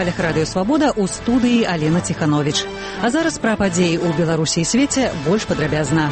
хвалях радыё «Свабода» ў студыі Алена Ціхановіч. А зараз пра падзеі ў Беларусі і свеце больш падрабязна.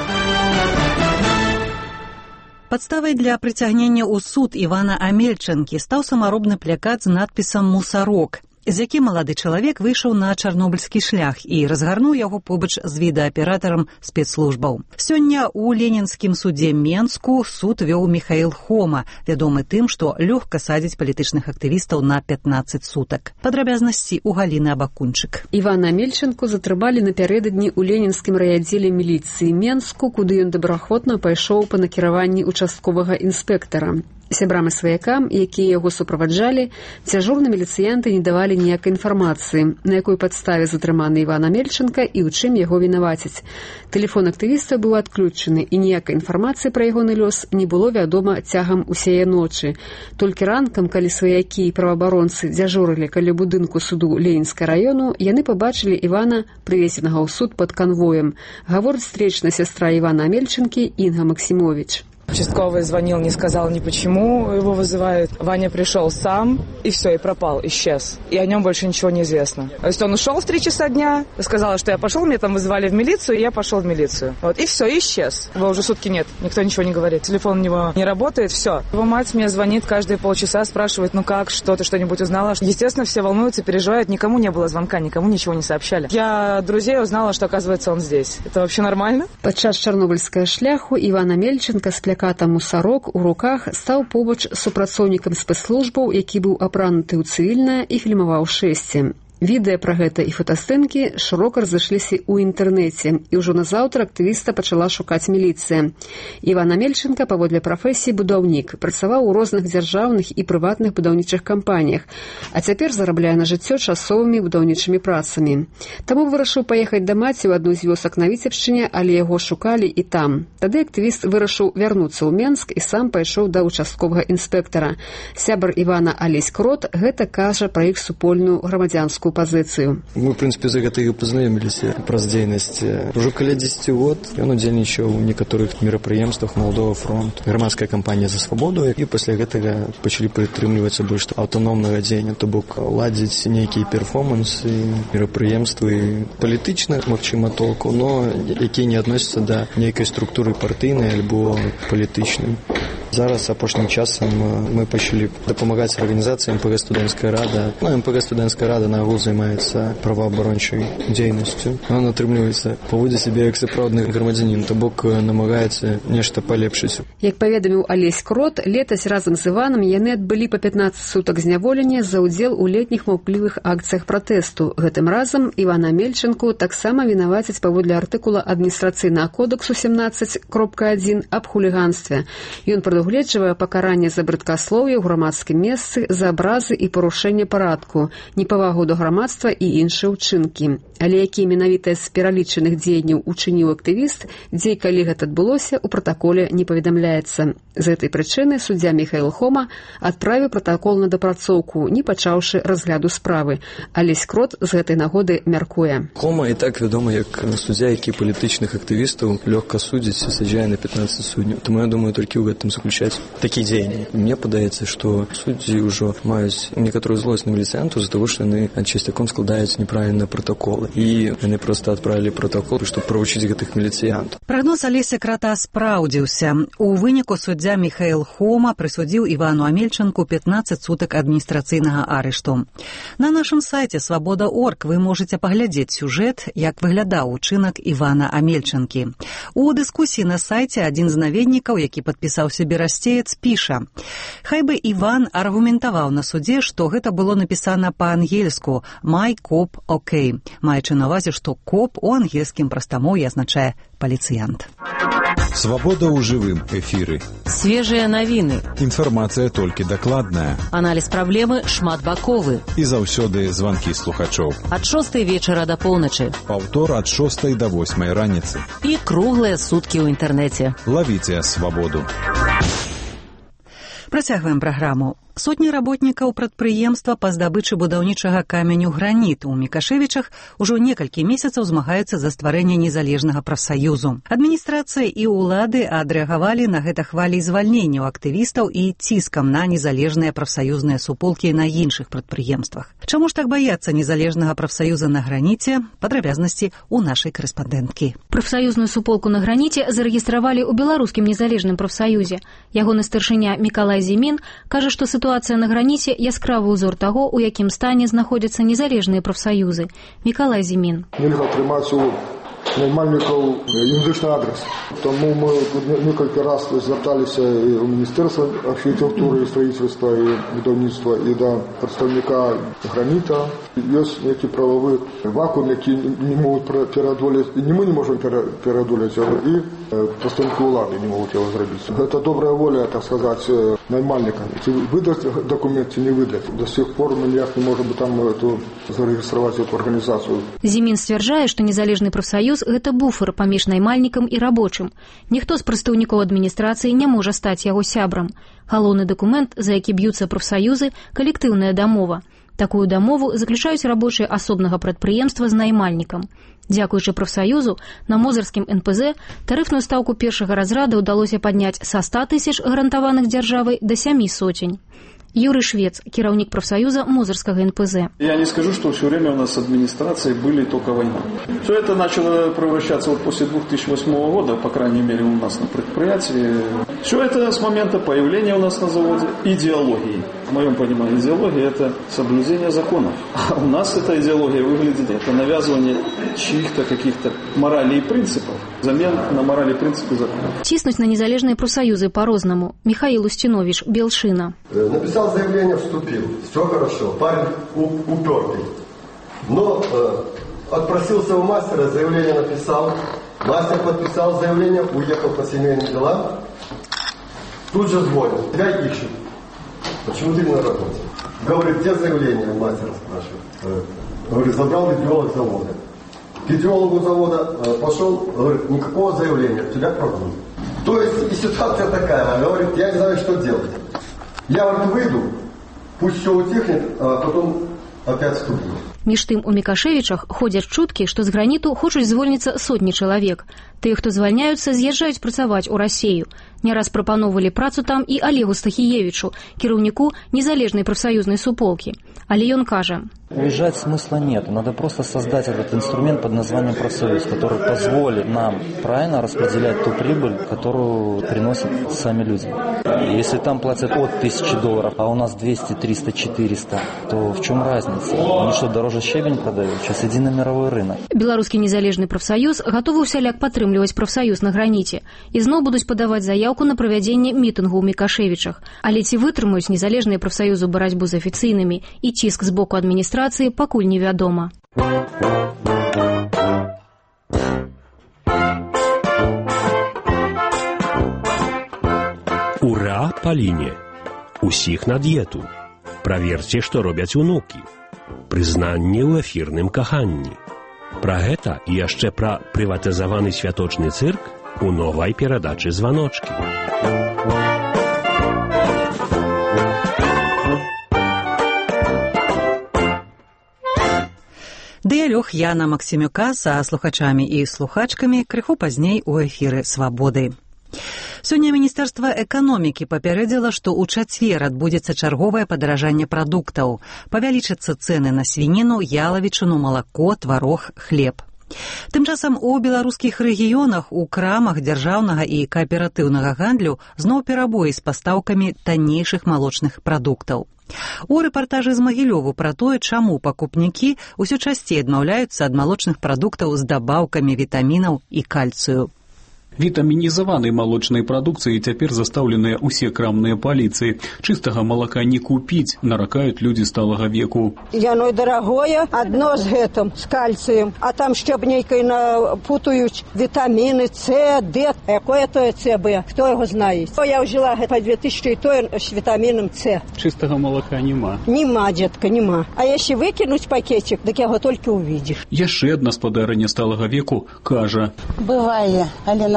Падставай для прыцягнення ў суд Івана Амельчанкі стаў самаробны плакат з надпісам «Мусарок», з якім малады чалавек выйшаў на чарнобыльскі шлях і разгарнуў яго побач з відэааператарам спецслужбаў. Сёння ў Ленінскім судзе Менску суд вёў Міхаіл Хома, вядомы тым, што лёгка садзіць палітычных актывістаў на 15 сутак. Падрабязнасці ў Галіны Абакунчык. Івана Амельчанку затрымалі напярэдадні ў Ленінскім райаддзеле міліцыі Менску, куды ён добраахвотна пайшоў па накіраванні участковага інспектара. Сябрам і сваякам, якія яго суправаджалі, дзяжурныя міліцыянты не давалі ніякай інфармацыі, на якой падставе затрыманы Іван Амельчанка і ў чым яго вінавацяць. Тэлефон актывіста быў адключаны, і ніякай інфармацыі пра ягоны лёс не было вядома цягам усяе ночы. Толькі ранкам, калі сваякі і праваабаронцы дзяжурылі каля будынку суду Ленінскага раёну, яны пабачылі Івана, прывезенага ў суд пад канвоем. Гаворыць стречная сястра Ивана Амельчанкі Инга Максимович. Участковый звонил, не сказал ни почему его вызывают. Ваня пришел сам, и все, и пропал, исчез. И о нем больше ничего не известно. То есть он ушел в 3 часа дня, сказал, что я пошел, меня там вызывали в милицию, и я пошел в милицию. Вот, и все, исчез. Его уже сутки нет, никто ничего не говорит. Телефон у него не работает, все. Его мать мне звонит каждые полчаса, спрашивает, ну как, что ты что-нибудь узнала? Естественно, все волнуются, переживают, никому не было звонка, никому ничего не сообщали. Я от друзей узнала, что, оказывается, он здесь. Это вообще нормально? Падчас чарнобыльскага шляху Іван Амельчанка з плакатам «Мусарок» у руках стаў побач з супрацоўнікам спецслужбаў, які быў апрануты ў цывільнае і фільмаваў шэсце. Відэа пра гэта і фотаздымкі шырока разышліся ў інтэрнэце, і ўжо назаўтра актывіста пачала шукаць міліцыя. Іван Амельчанка, паводле прафесіі будаўнік, працаваў у розных дзяржаўных і прыватных будаўнічых кампаніях, а цяпер зарабляе на жыццё часовымі будаўнічымі працамі. Таму вырашыў паехаць да маці ў адну з вёсак на Віцебшчыне, але яго шукалі і там. Тады актывіст вырашыў вярнуцца ў Менск і сам пайшоў да участковага інспектара. Сябар Івана Алесь Крот гэта кажа пра іх супольную грамадзянскую позицию. Мы, в принципе, за гэта і пазнаёміліся праз дзейнасць. Ужо каля 10 год ён удзельнічаў у некаторых мерапрыемствах Маладога фронту, грамадская кампанія за свабоду, і пасля гэтага пачалі прытрымлівацца больш аўтаномнага дзеяння, то бок ладзіць нейкія перформансы, мерапрыемствы палітычных, магчыма, толку, но якія не адносяцца да нейкай структуры партыйнай альбо палітычнай. Зараз апошнім часам мы пачалі дапамагаць арганізацыям МПГ «Студэнцкая рада». МПГ «Студэнцкая рада» на агул займаецца праваабарончай дзейнасцю. Ён атрымліваецца паводзіць сябе як сапраўдны грамадзянін, то бок намагаецца нешта палепшыць. Як паведаміў Алесь Крот, летась разам з Іванам яны адбылі па 15 сутак зняволення за ўдзел у летніх маўклівых акцыях пратэсту. Гэтым разам Івана Амельчанку таксама вінавацяць паводле артыкула адміністрацыйнага кодексу 17.1 аб хуліганстве. Ён прадугледжвае пакаранне за брыдкаслоўе ў грамадскім месцы, за абразы і парушэнне парадку, непавагу да грамадства і іншыя ўчынкі. Але які менавіта з пералічаных дзеянняў учыніў актывіст, дзе і калі гэта адбылося, у пратаколе не паведамляецца. З гэтай прычыны суддзя Міхаіл Хома адправіў пратакол на дапрацоўку, не пачаўшы разгляду справы. Алесь Крот з гэтай нагоды мяркуе. Хома і так вядома як суддзя, які палітычных актывістаў лёгка судзіць і саджае на 15 суддняў. Таму я думаю толькі ў гэтым заключаць такія дзеянні. Мне падаецца, што суддзі ўжо маюць некаторую злосць на міліцыянту з-за таго, што яны часцяком складаюць неправільныя пратаколы. І яны проста адправілі пратакол, чтобы правучыць гэтых міліцыянтаў. Прагноз Алеся Крата спраўдзіўся. У выніку суддзя Міхаіл Хома прысудзіў Івану Амельчанку 15 сутак адміністрацыйнага арышту. На нашым сайце «Свабода.орг» вы можаце паглядзець сюжэт, як выглядаў учынак Івана Амельчанкі. У дыскусіі на сайце адзін з наведнікаў, які падпісаўся берасцеец, піша: «Хай бы Іван аргументаваў на судзе, што гэта было напісана па-ангельску «My cop OK», маючы на ўвазе, што коп у ангельскім прастамоўі азначае паліцыянт». Свабода ў жывым эфіры. Свежыя навіны. Інфармацыя толькі дакладная. Аналіз праблемы шматбаковы. І заўсёды званкі слухачоў. Ад 6 вечара да поўначы. Паўтор ад 6 да 8 раніцы. І круглыя суткі ў інтэрнэце. Лавіце свабоду. Працягваем праграму. Сотні работнікаў прадпрыемства па здабычы будаўнічага каменю граніту ў Мікашэвічах ужо некалькі месяцаў змагаюцца за стварэнне незалежнага прафсаюзу. Адміністрацыя і ўлады адрэагавалі на гэта хвалі звальненняў актывістаў і ціскам на незалежныя прафсаюзныя суполкі на іншых прадпрыемствах. Чаму ж так баяцца незалежнага прафсаюза на граніце? Падрабязнасці ў нашай карэспандэнткі. Прафсаюзную суполку на граніце зарэгістравалі ў беларускім незалежным прафсаюзе. Ягоны старшыня Мікалай Зімін кажа, што ситуация на граніце яскравы ўзор таго, у якім стане знаходзяцца незалежныя прафсаюзы. Мікалай Зімін. Нельга трымаць у наймальнікаў юрыдычны адрес. Таму мы некалькі раз звярталіся і ў Міністэрства архітэктуры і строительства і будаўніцтва і да прадстаўніка граніта. Ёсць нейкі прававы вакуум, які не могуць пераадолець, і мы не можам пераадолець яго, і прадстаўнікі ўлады не могуць яго зрабіць. Гэта добрая воля, так сказаць, наймальніка. Ці выдаць дакумент, ці не выдаць. До сих пор мы ніяк не можам там зарэгістраваць эту арганізацыю. Зімін сцвярджае, што незалежны прафсаюз гэта буфер паміж наймальнікам і рабочым. Ніхто з прадстаўнікоў адміністрацыі не можа стаць яго сябрам. Галоўны дакумент, за які б'юцца прафсаюзы, калектыўная дамова. Такую дамову заключаюць рабочыя асобнага прадпрыемства з наймальнікам. Дзякуючы прафсаюзу, на мозырскім НПЗ тарыфную стаўку першага разрада ўдалося падняць са 100 тысяч гарантаваных дзяржавай да 700. Юрий Швец, кіраўнік профсоюза Мозырского НПЗ. Я не скажу, что все время у нас с администрацией были только война. Все это начало превращаться после 2008 года, по крайней мере у нас на предприятии. Все это с момента появления у нас на заводе идеологии. В моем понимании идеология – это соблюдение законов. А у нас эта идеология выглядит, это навязывание чьих-то каких-то моралей и принципов. Замен на морали и принципы законов. Тиснуть на незалежные профсоюзы по-разному. Михаил Устинович, Белшина. Написал заявление, вступил. Все хорошо. Парень упертый. Но отпросился у мастера, заявление написал. Мастер подписал заявление, уехал по семейным делам. Тут же звонят. Тебя ищут. Почему ты не на работе? Говорит, где заявление? Мастер спрашивает. Говорит, забрал идеолог завода. К идеологу завода пошел, говорит, никакого заявления, тебя прогонят. То есть и ситуация такая, говорит, я не знаю, что делать. Я вот выйду, пусть все утихнет, а потом опять вступлю. Між тым, у Мікашэвічах ходзяць чуткі, што з граніту хочуць звольніцца сотні чалавек. Тыя, хто звальняюцца, з'язджаюць працаваць у Расею. Не раз прапаноўвалі працу там і Олегу Стахіевічу, кіраўніку незалежнай прафсоюзнай суполкі. Але ён кажа: уезжать смысла нет. Надо просто создать этот инструмент под названием профсоюз, который позволит нам правильно распределять ту прибыль, которую приносят сами люди. Если там платят от $1000, а у нас 200, 300, 400, то в чем разница? Они что, дороже щебень продают? Сейчас иди на мировой рынок. Беларускі незалежны прафсаюз гатовы ўсяляк падтрымліваць прафсаюз на граніце і зноў будуць падаваць заяўку на правядзенне мітынгу ў Мікашэвічах. Але ці вытрымаюць незалежныя прафсаюзы барацьбу з афіцыйнымі і ціск з боку адміністрацыі, пакуль невядома. Ура, Паліне! Усіх на д'ету. Праверце, што робяць унукі. Прызнанне ў эфірным каханні. Пра гэта і яшчэ пра прыватызаваны святочны цырк у новай перадачы «Званочкі». Дыялог Яна Максімюка са слухачамі і слухачкамі крыху пазней у эфіры «Свабоды». Сёння Міністэрства эканомікі папярэдзіла, што ў чацвер адбудзецца чарговае падаражанне прадуктаў. Павялічацца цэны на свініну, ялавічыну, малако, тварог, хлеб. Тым часам у беларускіх рэгіёнах у крамах дзяржаўнага і кааператыўнага гандлю зноў перабоі з пастаўкамі таннейшых малочных прадуктаў. У рэпартажы з Магілёву пра тое, чаму пакупнікі ўсё часцей адмаўляюцца ад малочных прадуктаў з дабаўкамі вітамінаў і кальцыю. Вітамінізаванай малочнай прадукцыі цяпер застаўленыя ўсе крамныя паліцы. Чыстага малака не купіць, наракаюць людзі сталага веку. Яно дарагое, адно з гэтым, з кальцыем, а там шчабнейкай напутаюць вітаміны С, Д. Якое тое С, Б? Хто яго знае? Я ўжыла па 2000 і тое з вітамінам С. Чыстага малака нема. Нема, дзетка, нема. А яшчэ выкінуць пакетик, дык яго толькі ўвідзіш. Яшчэ адна спадарыня сталага веку кажа: бывае, але на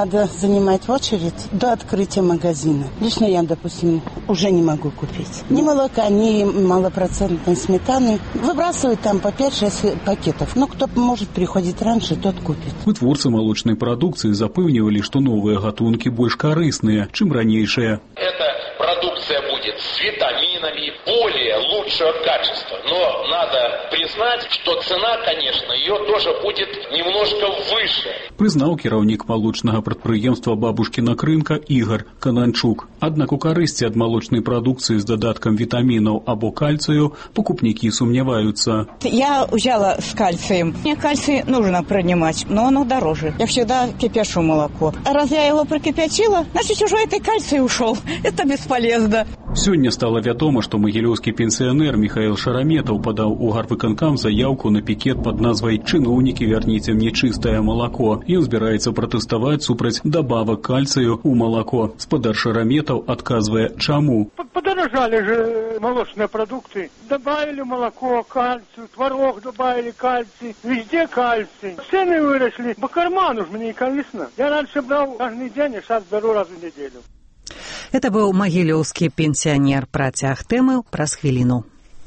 надо занимать очередь до открытия магазина. Лично я, допустим, уже не могу купить ни молока, ни малопроцентной сметаны. Выбрасывают там по 5-6 пакетов. Но кто может приходить раньше, тот купит. Вытворцы молочной продукции запевнивали, что новые гатунки больше корыстные, чем ранейшие. Эта продукция будет с витаминами, более лучшего качества. Но надо признать, что цена, конечно, ее тоже будет немножко выше. Признал кіраўнік молочного предприемства «Бабушкина рынка» Игорь Кананчук. Однако у корысти от молочной продукции с додатком витаминов або кальцию покупники сомневаются. Я взяла с кальцием. Мне кальций нужно принимать, но оно дороже. Я всегда кипяшу молоко. А раз я его прокипячила, значит уже этой кальций ушел. Это бесполезно. Сегодня стало вядома, что могилёўскі пенсионер Михаил Шараметов подал у гарвыканкам заявку на пикет под назвой «Чиновники, верните мне чистое молоко». И он собирается протестовать супраць добавок кальцию у молоко. Спадар Шараметов отказывая чему. Подорожали же молочные продукты. Добавили молоко, кальций, творог добавили кальций. Везде кальций. Цены выросли. По карману ж мне конечно. Я раньше брал каждый день, а сейчас беру раз в неделю. Это быў магілёўскі пенсіянер. Працяг тэмы праз хвіліну.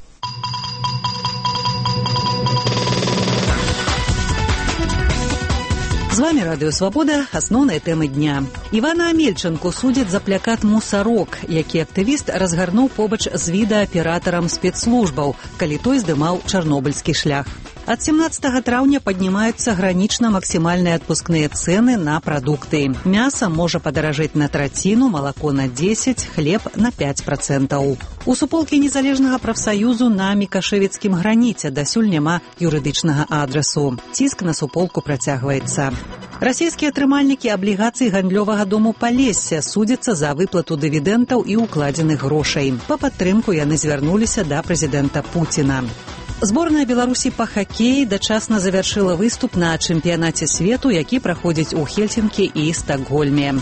С вами Радио Свобода. Основные темы дня. Івана Амельчанку судят за плакат «Мусарок», які актывіст разгарнуў побач з відэааператарам спецслужбаў, калі той здымаў чарнобыльскі шлях. От 17 траўня поднимаются гранично-максимальные отпускные цены на продукты. Мясо может подорожать на третину, молоко на 10%, хлеб на 5%. У суполкі незалежнага прафсаюзу на Мікашэвіцкім граніце дасюль няма юрыдычнага адресу. Ціск на суполку працягваецца. Расійскія атрымальнікі аблігацый гандлёвага дому Палесся судзяцца за выплату дывідэнтаў і укладзеных грошай. Па падтрымку яны звярнуліся да прэзідэнта Пуціна. Зборная Беларусі па хакеі дачасна завяршыла выступ на чэмпіянаце свету, які праходзіць у Хельсінкі і Стакгольме.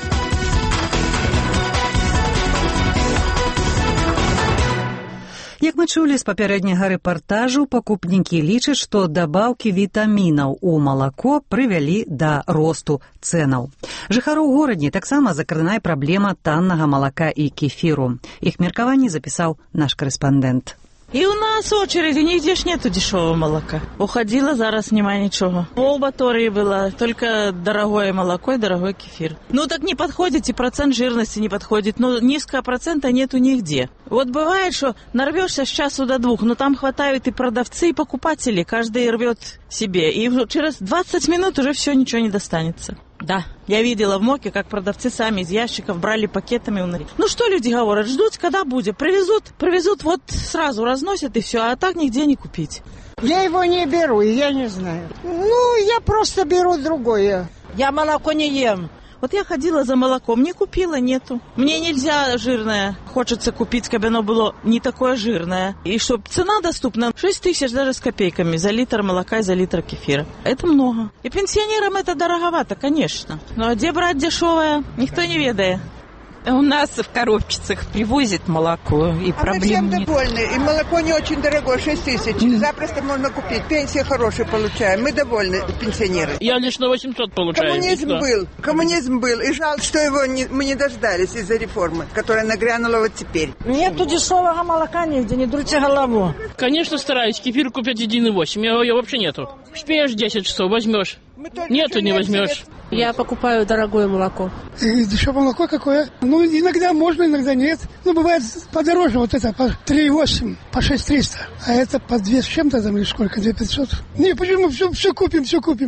Як мы чулі з папярэдняга рэпартажу, пакупнікі лічаць, што дабаўкі вітамінаў у малако прывялі да росту цэнаў. Жыхароў горадні таксама закранае праблема таннага малака і кефіру. Іх меркаванні запісаў наш корэспандэнт. И у нас очереди, нигде ж нету дешевого молока. Уходила, зараз нема ничего. В Олбатории было только дорогое молоко и дорогой кефир. Ну так не подходит, и процент жирности не подходит. Но низкого процента нету нигде. Вот бывает, что нарвешься с часу до 2, но там хватают и продавцы, и покупатели. Каждый рвет себе. И через 20 минут уже все, ничего не достанется. Да, я видела в МОКе, как продавцы сами из ящиков брали пакетами. Ну что люди говорят, ждут, когда будет. Привезут, вот сразу разносят и все, а так нигде не купить. Я его не беру, я не знаю. Ну, я просто беру другое. Я молоко не ем. Вот я ходила за молоком, не купила, нету. Мне нельзя жирное. Хочется купить, чтобы оно было не такое жирное. И чтобы цена доступна 6 тысяч даже с копейками за литр молока и за литр кефира. Это много. И пенсионерам это дороговато, конечно. Но где брать дешевое, никто не ведает. У нас в коробчицах привозят молоко, и проблем нет. Мы всем довольны, и молоко не очень дорогое, 6 тысяч. Запросто можно купить, пенсия хорошая получаем. Мы довольны, пенсионеры. Я лично 800 получаю. Коммунизм был, и жалко, что мы не дождались из-за реформы, которая нагрянула вот теперь. Нету дешевого молока нигде, не дурите голову. Конечно, стараюсь, кефир купить 1,8, его вообще нету. Успеешь 10 часов, возьмешь. Нету, не возьмешь. Я покупаю дорогое молоко. И дешевое молоко какое? Ну, иногда можно, иногда нет. Ну, бывает подороже, вот это по 3,8, по 6,300. А это по 2 с чем-то там или сколько, 2,500. Не, почему? Все купим.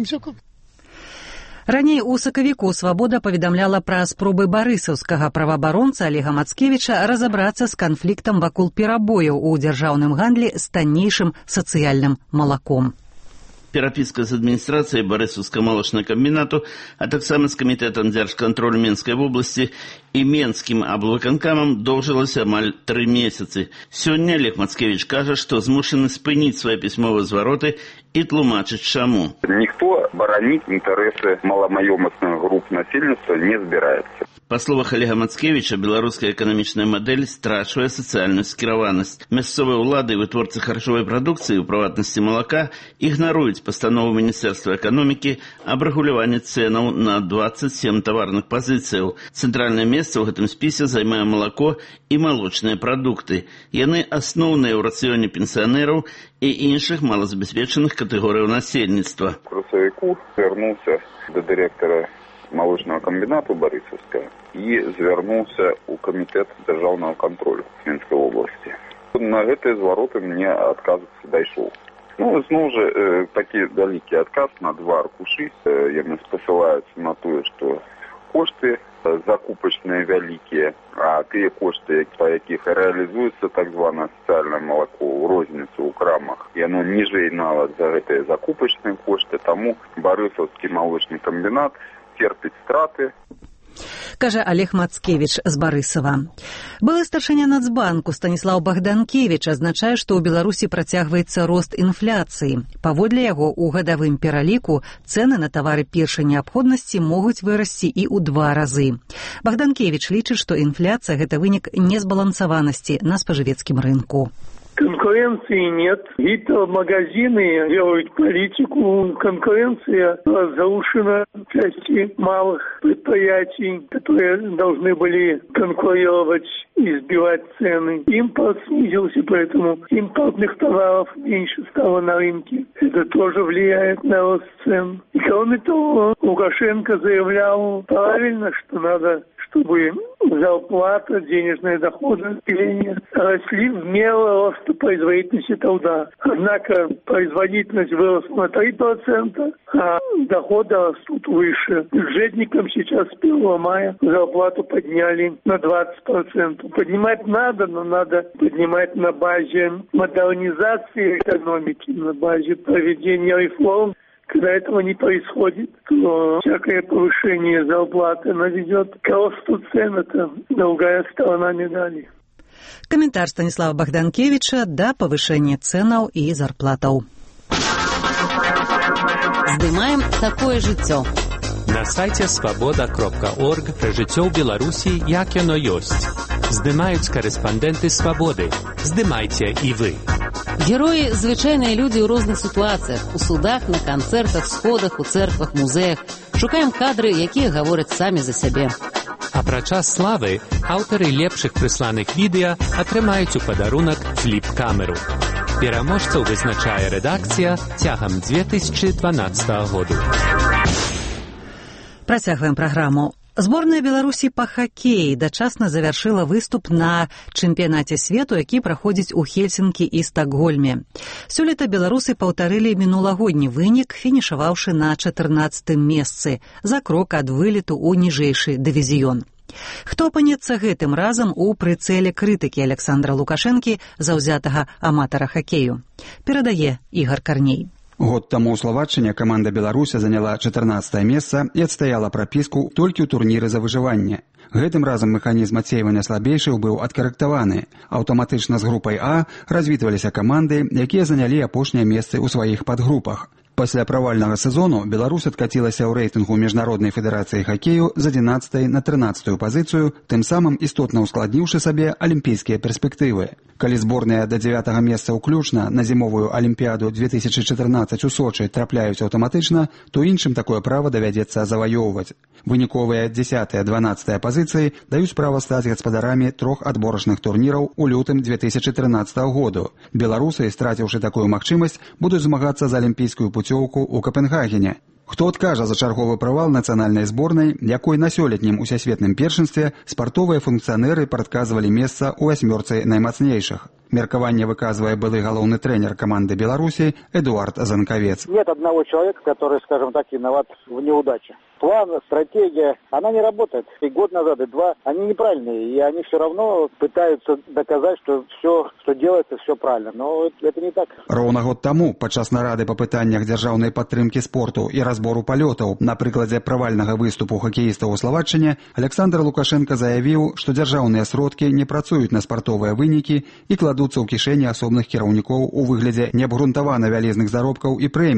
Раней у сакавіку «Свабода» паведамляла пра спробы барысаўскага праваабаронца Олега Мацкевіча разабрацца з канфліктам вакол перабояў у дзяржаўным гандлі з таннейшым сацыяльным малаком. Перапіска з адміністрацыяй барысаўскага малочнага камбінату, а таксама з камітэтам дзяржкантролю Менскай вобласці і Менскім аблвыканкамам доўжылася амаль 3 месяцы. Сёння Олег Мацкевіч кажа, што змушаны спыніць свае пісьмовыя звароты і тлумачыць чаму. Ніхто бараніць інтарэсы маламаёмасных груп насельніцтва не збіраецца. Па словах Олега Мацкевіча, беларуская эканамічная мадэль страчвае сацыяльную скіраванасць. Мясцовыя ўлады і вытворцы харчовай прадукцыі, у прыватнасці малака, ігнаруюць пастанову Міністэрства эканомікі аб рэгуляванні цэнаў на 27 таварных пазіцыяў. Цэнтральнае месца ў гэтым спісе займае малако і малочныя прадукты. Яны асноўныя ў рацыёне пенсіянераў і іншых малазабяспечаных катэгорыяў насельніцтва. Красавіку звярнуўся да дырэктара молочного комбината Борисовская и звярнуўся у комитет державного контроля Минской области. На этой звороты мне отказ дайшоў. Зноў же такі вялікі адказ на 2 аркушы. Яны спасылаюцца на тое, што кошты закупачныя вялікія, а тыя кошты, па якіх рэалізуецца так званае сацыяльнае малако ў розніцу ў крамах, яно ніжэй нават за гэтыя закупачныя кошты, таму Барысаўскі малочны камбінат терпіць страты. Кажа Олег Мацкевіч з Барысава. Былы старшыня Нацбанку Станіслаў Багданкевіч адзначае, што ў Беларусі працягваецца рост інфляцыі. Паводле яго, у гадавым пераліку цэны на тавары першай неабходнасці могуць вырасці і ў 2 разы. Багданкевіч лічыць, што инфляция – гэта вынік незбалансаванасці на спажывецкім рынку. Конкуренции нет. Магазины делают политику. Конкуренция заушена в части малых предприятий, которые должны были конкурировать и сбивать цены. Импорт снизился, поэтому импортных товаров меньше стало на рынке. Это тоже влияет на рост цен. И кроме того, Лукашенко заявлял правильно, что надо, чтобы зарплата, денежные доходы населения росли в меру роста производительности труда. Однако производительность выросла на 3%, а доходы растут выше. Бюджетникам сейчас с 1 мая зарплату подняли на 20%. Поднимать надо, но надо поднимать на базе модернизации экономики, на базе проведения реформ. Когда этого не происходит, то всякое повышение зарплаты наведет к росту цен. Это другая сторона медали. Каментар Станіслава Багданкевіча да павышэння цэнаў і зарплатаў. Здымаем такое жыццё. На сайце свабода.орг пра жыццё ў Беларусі, як яно ёсць. Здымаюць карэспандэнты Свабоды. Здымайце і вы. Героі – звычайныя людзі ў розных сітуацыях. У судах, на канцэртах, сходах, у цэрквах, музеях. Шукаем кадры, якія гавораць самі за сябе. А падчас славы аўтары лепшых прысланых відэа атрымаюць у падарунак фліп-камеру. Пераможцаў вызначае рэдакцыя цягам 2012 году. Працягваем праграму. Зборная Беларусі па хакеі дачасна завяршыла выступ на чэмпіянаце свету, які праходзіць у Хельсінкі і Стакгольме. Сёлета беларусы паўтарылі мінулагодні вынік, фінішаваўшы на 14-м месцы, за крок ад вылету ў ніжэйшы дывізіён. Хто апынецца гэтым разам у прыцэле крытыкі Александра Лукашэнкі, заўзятага аматара хакею? Перадае Ігар Карней. Год таму ў Славатчыне каманда Беларуся заняла 14-е месца і адстаяла прапіску толькі ў турніры за выжыванне. Гэтым разам механізм адсейвання слабейшых быў адкарэктаваны. Аўтаматычна з групай А развітваліся каманды, якія занялі апошнія месцы ў сваіх падгрупах. Пасля правальнага сезону Беларусь адкацілася ў рэйтынгу Міжнароднай федэрацыі хакею з 11-й на 13-ю пазіцыю, тым самым істотна ускладніўшы сабе алімпійскія перспектывы. Калі зборныя да 9-го месца ўключна на зімовую алімпіяду 2014 у Сочы трапляюць аўтаматычна, то іншым такое права давядзецца заваёўваць. Выніковыя 10-12 пазіцыі даюць права стаць гаспадарамі 3 адборачных турніраў у лютым 2013 году. Беларусы, страціўшы такую магчымасць, будуць змагацца за алімпійскую пуцёўку ў Капенгагене. Хто адкажа за чарговы правал нацыянальнай зборнай, якой на сёлетнім усесветным першынстве спартовыя функцыянеры прадказвалі месца ў 8 наймацнейшых. Меркаванне выказывая былы галоўны тренер команды Беларуси Эдуард Занковец. Нет одного человека, который, скажем так, виноват в неудаче. План, стратегия, она не работает. И год назад, и 2, они неправильные. И они все равно пытаются доказать, что все, что делается, все правильно. Но это не так. Роўна год таму, падчас нарады па пытаннях дзяржаўнай падтрымкі спорту і разбору палётаў на прыкладзе правальнага выступу хакеістаў у Славатчыне, Александр Лукашенко заявіў, што дзяржаўныя сродкі не працуюць на спартовыя вынікі і кладуцца ў кішэні асобных кіраўнікоў у выглядзе неабгрунтавана вялізных заробкаў і прэмій.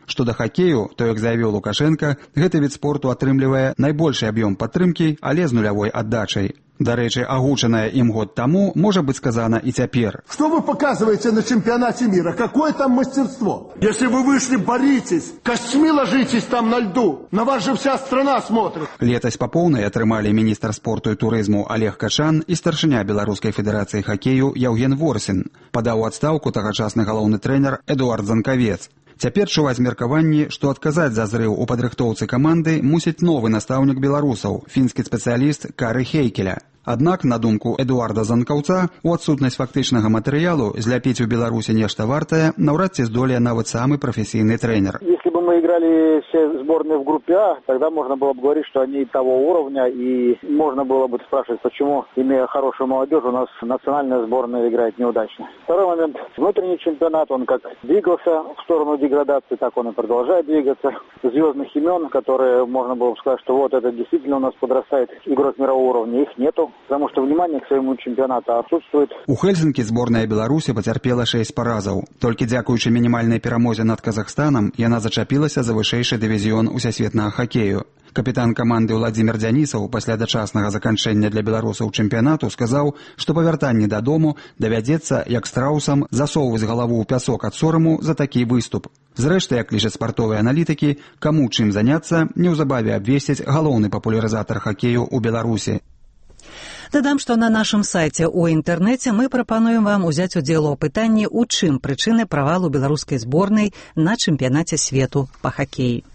Што да хакею, то, як заявіў Лукашенко, гэты від спорту атрымлівае найбольшы аб'ём падтрымкі, але з нулявой аддачай. Дарэчы, агучанае ім год таму можа быць сказана і цяпер. Что вы показываете на чемпионате мира? Какое там мастерство? Если вы вышли, боритесь, костьми ложитесь там на льду. На вас же вся страна смотрит. Летась па поўнай атрымалі міністр спорту і турызму Олег Кашан і старшыня Беларускай федэрацыі хакею Яўген Ворсін. Падаў у адстаўку тагачасны галоўны трэнер Эдуард Занкавец. Цяпер чуваць меркаванні, што адказаць за зрыў у падрыхтоўцы каманды мусіць новы настаўнік беларусаў, фінскі спецыяліст Кары Хейкеля. Аднак, на думку Эдуарда Занкаўца, у адсутнасць фактычнага матэрыялу зляпіць у Беларусі нешта вартае наўрад ці здолее нават самы прафесійны трэнер. Если бы мы играли все сборные в группе А, тогда можно было бы говорить, что они того уровня, и можно было бы спрашивать, почему, имея хорошую молодежь, у нас национальная сборная играет неудачно. Второй момент. Внутренний чемпионат, он как двигался в сторону деградации, так он и продолжает двигаться. Звездных имен, которые можно было бы сказать, что вот это действительно у нас подрастает игрок мирового уровня, их нету. Потому что внимание к своему чемпионату отсутствует. У Хельсинкі зборная Беларусі пацярпела 6 паразаў. Толькі дзякуючы мінімальнай перамозе над Казахстанам яна зачапілася за вышэйшы дывізіён усесветнага хакею. Капітан каманды Владзімир Дзянісаў пасля дачаснага заканчэння для беларусаў чэмпіянату сказаў, што па вяртанні дадому давядзецца, як страусам, засоўваць галаву ў пясок ад сораму за такі выступ. Зрэшты, як лічаць спартовыя аналітыкі, каму чым заняцца, неўзабаве абвесціць галоўны папулярызатар хакею ў Беларусі. Дадам, што на нашым сайце ў інтэрнэце мы прапануем вам узяць удзел у пытанні, у чым прычыны правалу беларускай зборнай на чэмпіянаце свету па хакеі.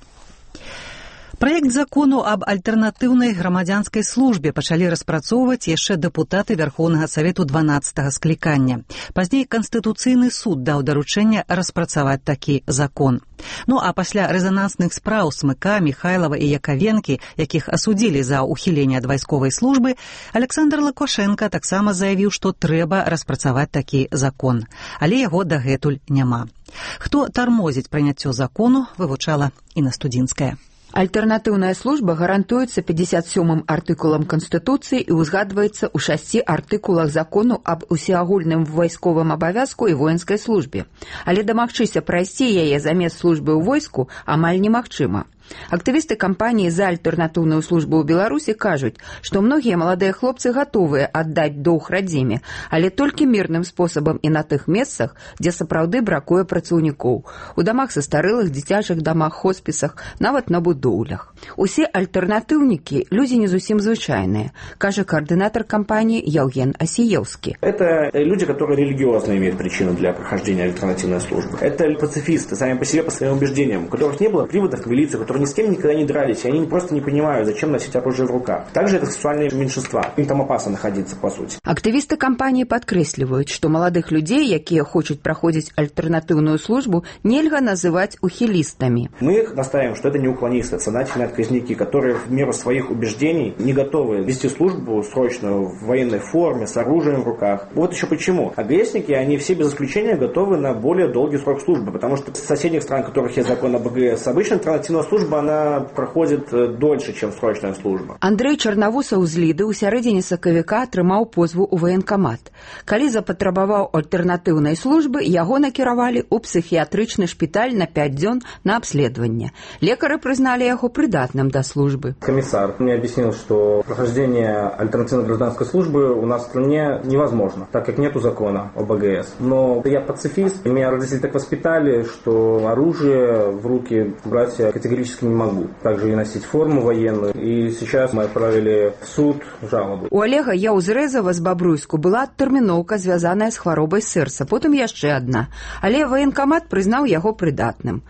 Праект закону аб альтэрнатыўнай грамадзянскай службе пачалі распрацоўваць яшчэ дэпутаты Вярхоўнага Савету 12-га склікання. Пазней Канстытуцыйны суд даў даручэнне распрацаваць такі закон. Ну а пасля рэзанансных спраў Смыка, Михайлова і Якавенкі, якіх асудзілі за ухіленне ад вайсковай службы, Александр Лукашенко таксама заявіў, што трэба распрацаваць такі закон. Але яго дагэтуль няма. Хто тармозіць прыняццё закону, вывучала Інна Студзінская. Альтэрнатыўная служба гарантуецца 57-м артыкулам Канстытуцыі і ўзгадваецца ў 6 артыкулах закону аб усеагульным вайсковым абавязку і воінскай службе. Але дамагчыся прайсці яе замест службы ў войску амаль немагчыма. Актывісты кампаніі за альтэрнатыўную службу ў Беларусі кажуць, што многія маладыя хлопцы гатовыя аддаць доўг радзіме, але толькі мірным спосабам і на тых месцах, дзе сапраўды бракуе працаўнікоў, у дамах састарэлых, дзіцячых дамах, хоспісах, нават на будоўлях. Усе альтэрнатыўнікі людзі не зусім звычайныя, кажа координатор кампании Яўген Асиевский. Это люди, которые религиозно имеют причину для прохождения альтернативной службы. Это пацифисты, сами по себе, по своим убеждениям, у которых не было приводов к милиции, которые ни с кем никогда не дрались, и они просто не понимают, зачем носить оружие в руках. Также это сексуальные меньшинства. Им там опасно находиться, по сути. Активисты кампании подкрэсліваюць, што маладых людзей, якія хочуць праходзіць альтэрнатыўную службу, нельга называть ухилистами. Мы настаиваем, что это не уклонисты, это сознательные отказники, которые в меру своих убеждений не готовы вести службу срочную в военной форме, с оружием в руках. Вот еще почему. АГСники, они все без исключения готовы на более долгий срок службы, потому что в соседних странах, в которых есть закон об АГС, обычно альтернативная служба, она проходит дольше, чем срочная служба. Андрей Чарнавусаў з Ліды ў сярэдзіне сакавіка атрымаў позву ў ваенкамат. Калі запатрабаваў альтэрнатыўнай службы, яго накіравалі ў псіхіятрычны шпіталь на 5 дзён на абследаванне. Лекары прызналі яго прыдатным да службы. Комиссар мне объяснил, что прохождение альтернативной гражданской службы у нас в стране невозможно, так как нету закона об АГС. Но я пацифист, и меня родители так воспитали, что оружие в руки брать я категорически не могу. Также и носить форму военную. И сейчас мы отправили в суд жалобу. У Олега Яўзрэзава з Бабруйску была адтэрміноўка, звязаная з хваробай сэрца, потым яшчэ адна. Але ваенкамат прызнаў яго прыдатным.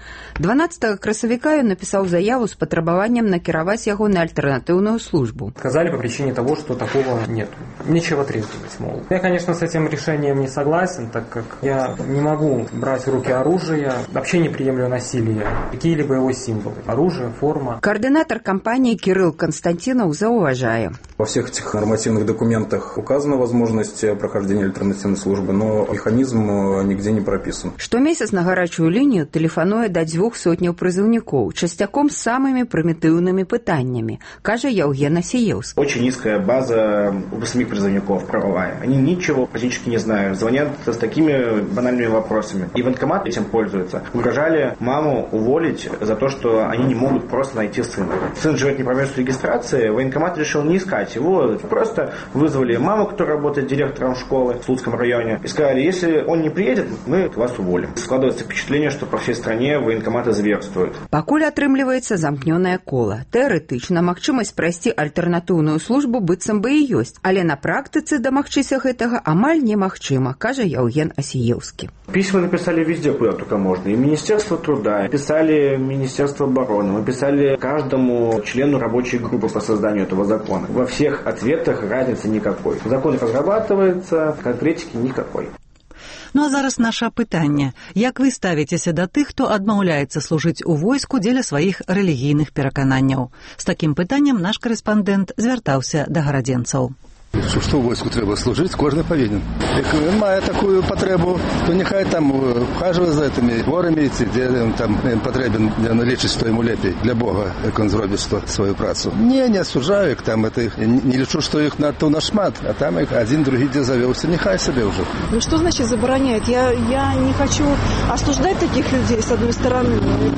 12 красавіка ён напісаў заяву з патрабаваннем накіраваць яго на альтернативную службу. Сказали по причине того, что такого нет. Нечего требовать, мол. Я, конечно, с этим решением не согласен, так как я не могу брать в руки оружие, вообще не приемлю насилие, какие-либо его символы. оружие, форма. Координатор кампании Кирилл Константинов зауважае. Во всех этих нормативных документах указана возможность прохождения альтернативной службы, но механизм нигде не прописан. Штомесяц на гарачую лінію тэлефануе да 200 прызыўнікоў, часцяком з самымі прымітыўнымі пытаннямі, кажа Яўген Асіеўскі. Очень низкая база у самих призывников правовая. Они ничего практически не знают. Звонят с такими банальными вопросами. И военкомат этим пользуется. Угрожали маму уволить за то, что они не могут просто найти сына. Сын живет не по месту регистрации, военкомат решил не искать его. Просто вызвали маму, которая работает директором школы в Слуцком районе, и сказали, если он не приедет, мы вас уволим. Складывается впечатление, что по всей стране военкоматы зверствуют. Пакуль атрымліваецца замкнёнае кола. Тэарэтычна магчымасць прайсці альтэрнатыўную службу быццам бы і ёсць, але на практыцы дамагчыся гэтага амаль немагчыма, кажа Яўген Асіеўскі. Письма написали везде, куда только можно. И Министерство труда, писали Министерство обороны, мы писали каждому члену рабочей группы по созданию этого закона. Во всех ответах разницы никакой. Закон разрабатывается, конкретики никакой. Ну а зараз наша пытанне. Як вы ставіцеся да тых, хто адмаўляецца служыць у войску дзеля сваіх рэлігійных перакананняў? З такім пытаннем наш корэспандэнт звяртаўся да гарадзенцаў. Что в войску треба служить, кожен повинен. Як він має таку потребу, то нехай там ухаживає за этими ворами, де він там потрібен для налічить, що йому лепей для Бога, як він зробить свою працю. Не осуждаю їх там, не лічу, що їх надто нашмат, а там один, другий де завелся, нехай себе вже. Ну что значит забороняет? Я не хочу осуждать таких людей, с одной стороны.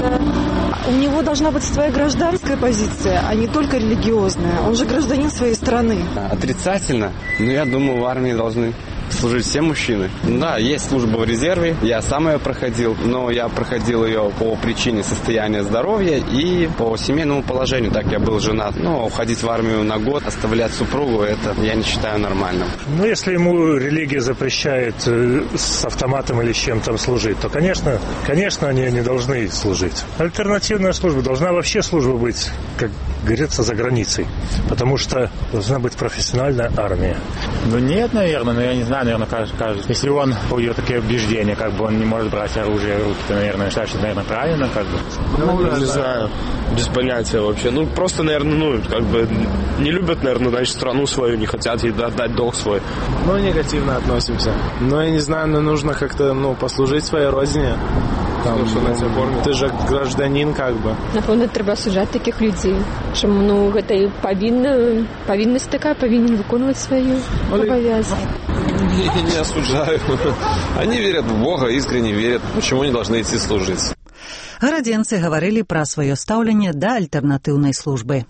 У него должна быть своя гражданская позиция, а не только религиозная. Он же гражданин своей страны. Отрицательно, но я думаю, в армии должны служить все мужчины. Да, есть служба в резерве, я сам ее проходил, но я проходил ее по причине состояния здоровья и по семейному положению, так я был женат. Но уходить в армию на год, оставлять супругу, это я не считаю нормальным. Ну, если ему религия запрещает с автоматом или с чем-то служить, то, конечно, они не должны служить. Альтернативная служба, должна вообще служба быть, как говорится, за границей, потому что должна быть профессиональная армия. Ну, нет, наверное, но я не знаю, наверное, кажется. Если он, у него такие убеждения, как бы он не может брать оружие в руки, то, наверное, считаю, что, наверное, правильно, как бы. Ну, не знаю, без понятия вообще. Ну, просто, наверное, как бы не любят, наверное, значит, страну свою, не хотят ей отдать долг свой. Ну, негативно относимся. Но, я не знаю, но нужно как-то, послужить своей родине. Там, ты же гражданин, как бы. Напевно, треба осуждать таких людей. Чому, гэта і павіннасць такая, павінен выконваць свою обовязки. Я не осуждаю. Они верят в Бога, искренне верят. Почему они должны идти служить? Гарадзенцы гаварылі пра сваё стаўленне да альтэрнатыўнай службы.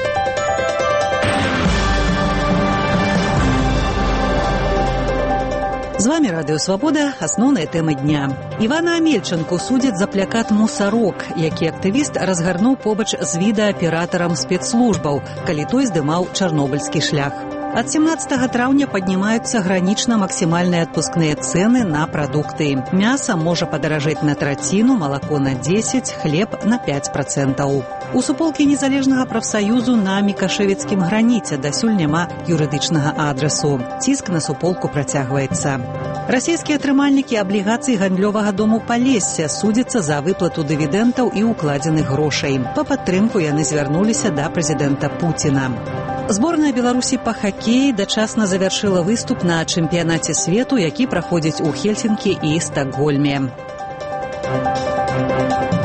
З вами Радыё Свабода, асноўныя тэмы дня. Івана Амельчанку судзяць за плакат «Мусарок», які актывіст разгарнуў побач з відэааператарам спецслужбаў, калі той здымаў чарнобыльскі шлях. От 17 траўня паднімаюцца гранічна-максімальныя адпускныя цэны на прадукты. Мяса можа падаражэць на траціну, малако на 10%, хлеб на 5%. У суполкі незалежнага прафсаюзу на Мікашэвіцкім граніце дасюль няма юрыдычнага адрасу. Ціск на суполку працягваецца. Расійскія атрымальнікі аблігацый гандлёвага дому Палесся судзяцца за выплату дывідэнтаў і укладзеных грошай. Па падтрымку яны звярнуліся да прэзідэнта Пуціна. Зборная Беларусі па хакеі дачасна завяршыла выступ на чэмпіянаце свету, які праходзіць у Хельсінкі і Стакгольме.